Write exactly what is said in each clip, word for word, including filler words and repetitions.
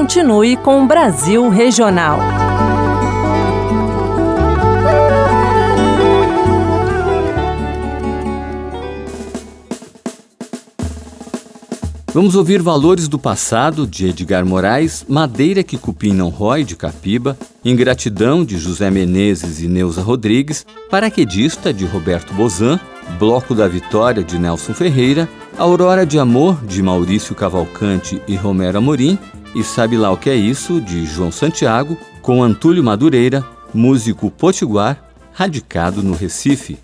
continue com o Brasil Regional. Vamos ouvir Valores do Passado, de Edgar Moraes, Madeira que Cupim não rói, de Capiba, Ingratidão, de José Menezes e Neuza Rodrigues, Paraquedista, de Roberto Bozan, Bloco da Vitória, de Nelson Ferreira, Aurora de Amor, de Maurício Cavalcante e Romero Amorim, e Sabe Lá o Que É Isso, de João Santiago, com Antúlio Madureira, músico potiguar, radicado no Recife.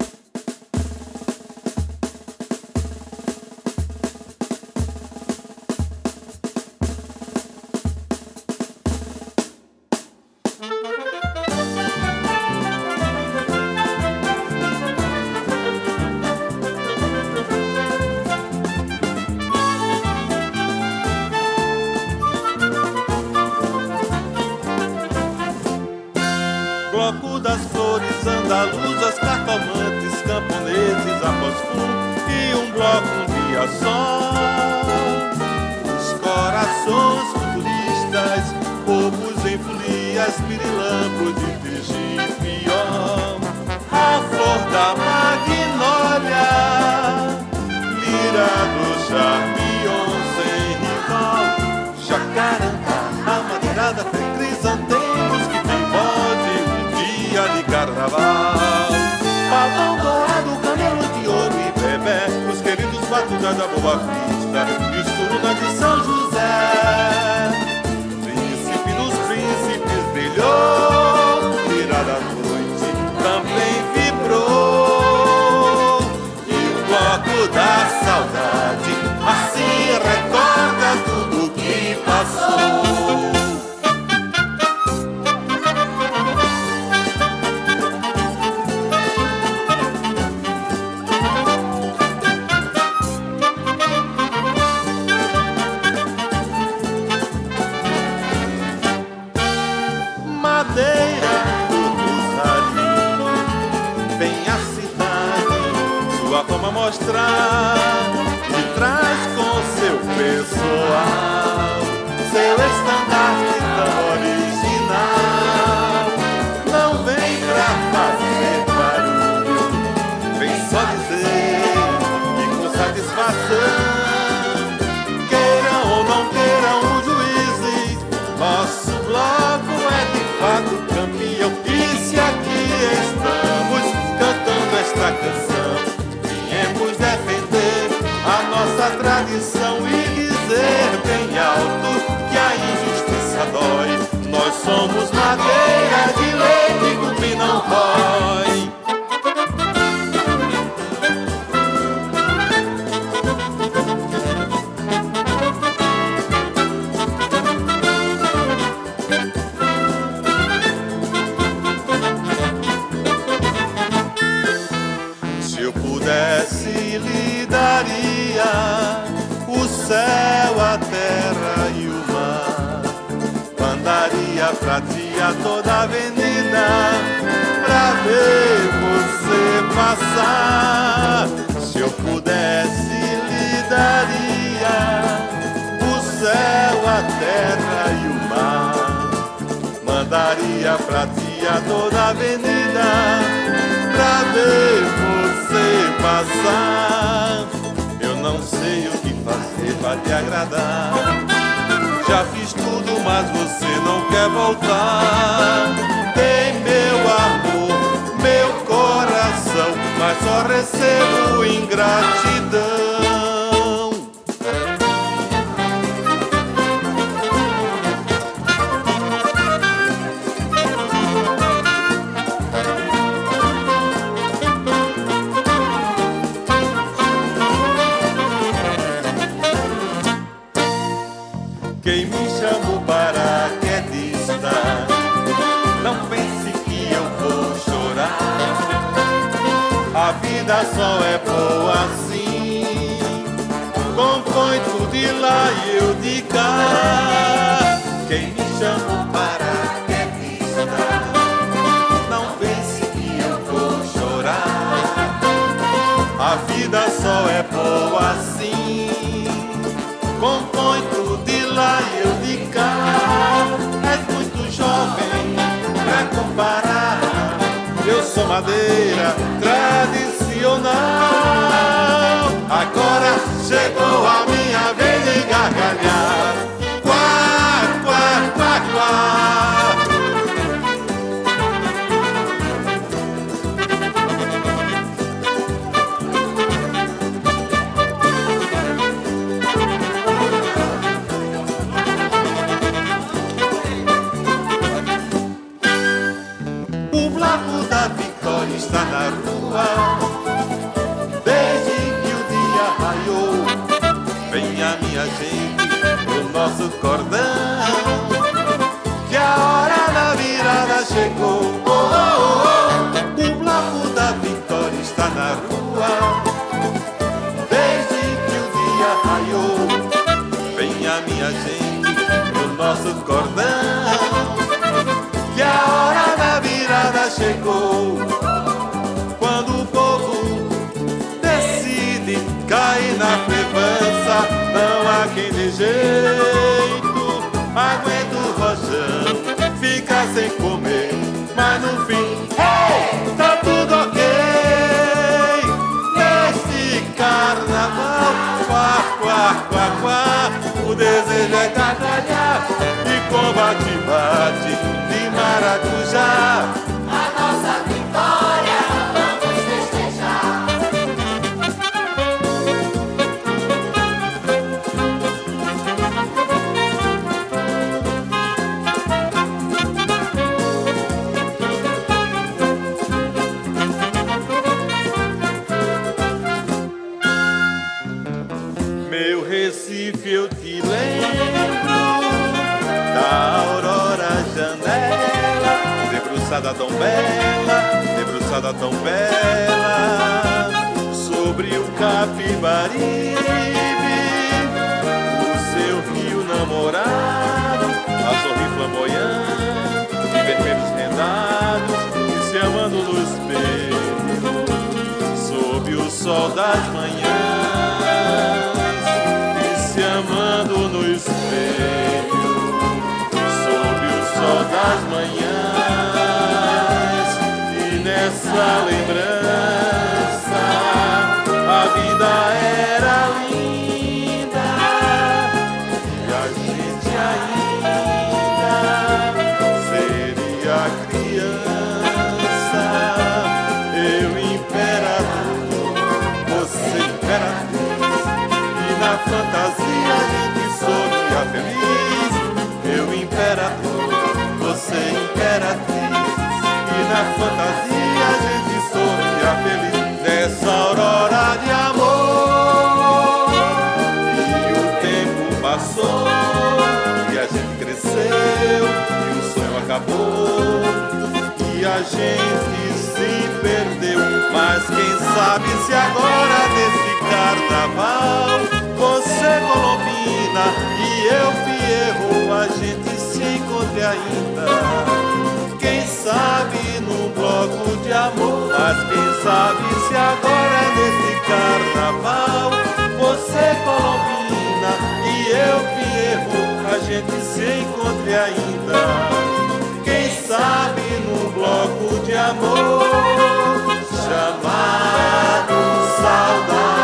Bloco das flores andaluzas, cartomantes, camponeses, após fundo, e um bloco um dia só. Os corações futuristas, povos em folias, pirilampos de Tigipió. A flor da magnólia, lira do charmion sem rival. Jacarandá, a madeirada, crisantemos que tem bode de carnaval. Pavão dourado, canelo de ouro e bebê, os queridos batutas da Boa Vista e os turunas de São José. Príncipe dos príncipes brilhou, virada à noite também vibrou. E o bloco da saudade assim recorda tudo que passou. Madeira do Rosarinho, vem a cidade sua fama mostrar, e traz com seu pessoal seu estandarte tão original. Não vem pra fazer barulho, vem só dizer que com satisfação, queiram ou não queiram os juízes, nosso bloco é de fato campeão. E se aqui estamos cantando esta canção, viemos defender a nossa tradição e dizer bem alto que a injustiça dói. Nós somos madeira de leite, cupim não rói. Lhe daria o céu, a terra e o mar, mandaria pra ti a toda a avenida pra ver você passar. Se eu pudesse lhe daria o céu, a terra e o mar, mandaria pra ti a toda a avenida pra ver você passar. Eu não sei o que fazer pra te agradar, já fiz tudo, mas você não quer voltar. Tem meu amor, meu coração, mas só recebo ingratidão. Quem me chamou paraquedista, não pense que eu vou chorar. A vida só é boa assim, compõe tudo de lá e eu de cá. Quem me chamou paraquedista, não pense que eu vou chorar. A vida só é boa assim, compõe tudo de lá e eu de cá. Pará. Eu sou madeira tradicional. Agora chegou a minha vez de gargalhar. Quá, quá, quá, quá. O bloco da vitória está na rua. Desde que o dia raiou, vem a minha gente pro nosso cordão, que a hora da virada chegou. Oh, oh, oh. O bloco da vitória está na rua. Desde que o dia raiou, vem a minha gente pro nosso cordão, que a hora da virada chegou. Quando o povo decide cair na frevança, não há quem de jeito aguenta o rojão, fica sem comer, mas no fim, hey, tá tudo ok. Neste carnaval, quá, quá, quá, quá, o desejo é gargalhar e com bate-bate de maracujá. A nossa vitória vamos festejar. Meu Recife, eu te lembro da aurora janela, debruçada tão bela, debruçada tão bela, sobre o Capibaribe, o seu rio namorado, a sorrir flamboyante, de vermelhos rendados, e se amando no espelho, sob o sol das manhãs, e se amando no espelho, sob o sol das manhãs. E nessa lembrança a vida era linda e a gente ainda seria criança. Eu imperador, você imperatriz, e na fantasia a gente sorria feliz. Eu imperador, você imperatriz, e na fantasia a gente sorria feliz. Nessa aurora de amor, e o tempo passou, e a gente cresceu, e o sonho acabou, e a gente se perdeu. Mas quem sabe se agora nesse carnaval, você Colombina e eu Pierro, a gente se encontre ainda. Quem sabe num bloco de amor, mas quem sabe se agora nesse carnaval, você Colombina e eu Pierro, a gente se encontre ainda. Quem sabe num bloco de amor chamado saudade.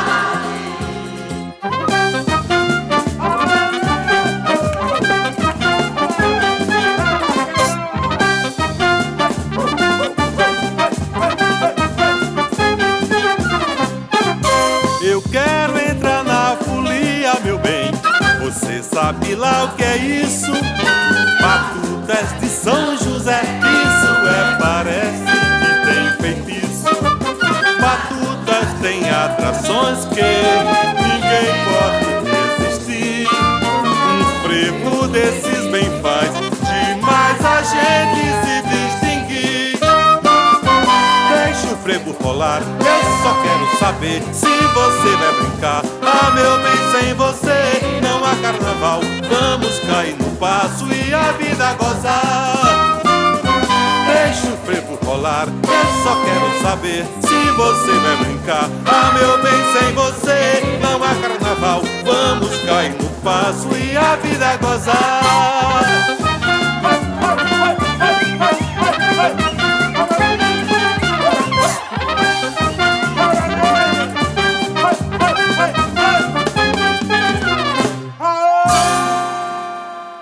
Eu quero entrar na folia, meu bem, você sabe lá o que é isso? Batutas de São José, isso é, parece que tem feitiço. Batutas tem atrações que ninguém pode resistir. Um frevo desses bem faz demais a gente se distinguir. Deixa o frevo rolar, eu só quero saber se você vai brincar. Ah, meu bem, sem você não há carnaval. Vamos cair no passo e a vida gozar. Deixa o frevo rolar, eu só quero saber se você vai brincar. Ah, meu bem, sem você não há carnaval. Vamos cair no passo e a vida gozar.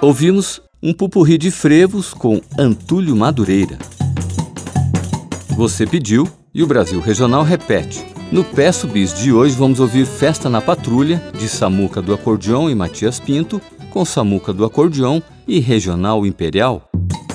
Ouvimos um pupurri de frevos com Antúlio Madureira. Você pediu e o Brasil Regional repete. No Peço Bis de hoje vamos ouvir Festa na Patrulha, de Samuca do Acordeon e Matias Pinto, com Samuca do Acordeon e Regional Imperial.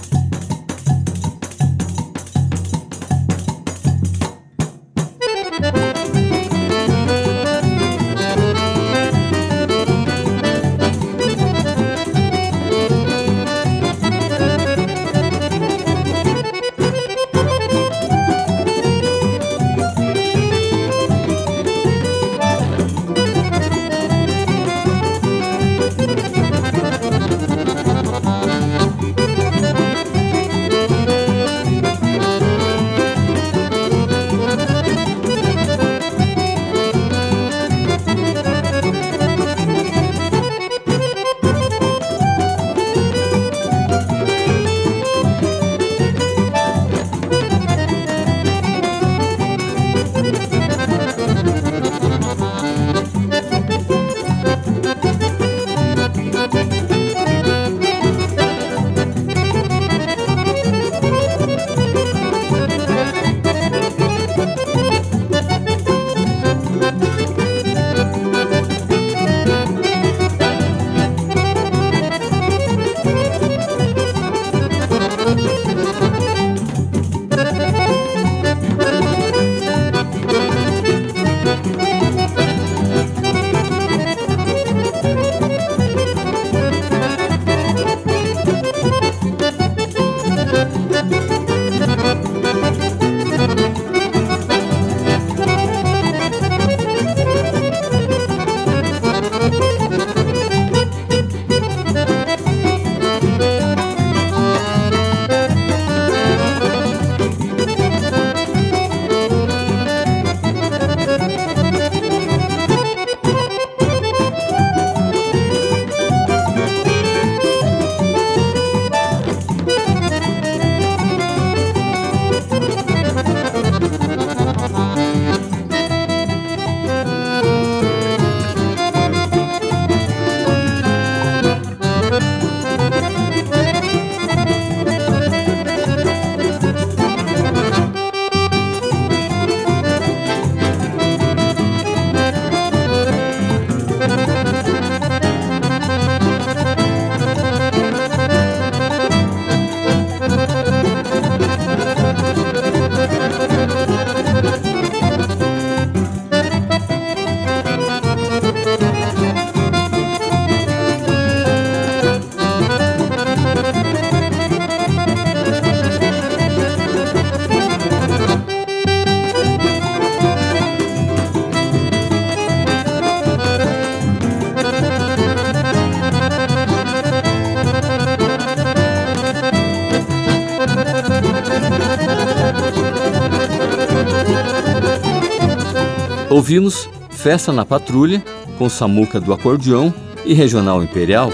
Ouvimos Festa na Patrulha, com Samuca do Acordeon e Regional Imperial.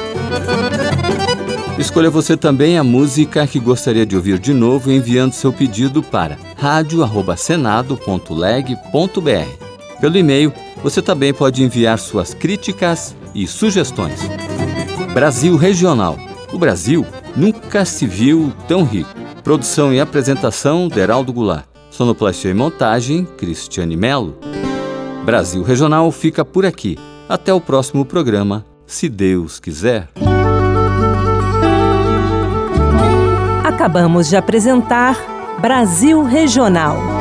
Escolha você também a música que gostaria de ouvir de novo enviando seu pedido para rádio arroba senado ponto leg ponto br. Pelo e-mail, você também pode enviar suas críticas e sugestões. Brasil Regional. O Brasil nunca se viu tão rico. Produção e apresentação, Deraldo Goulart. Sonoplastia e montagem, Cristiane Melo. Brasil Regional fica por aqui. Até o próximo programa, se Deus quiser. Acabamos de apresentar Brasil Regional.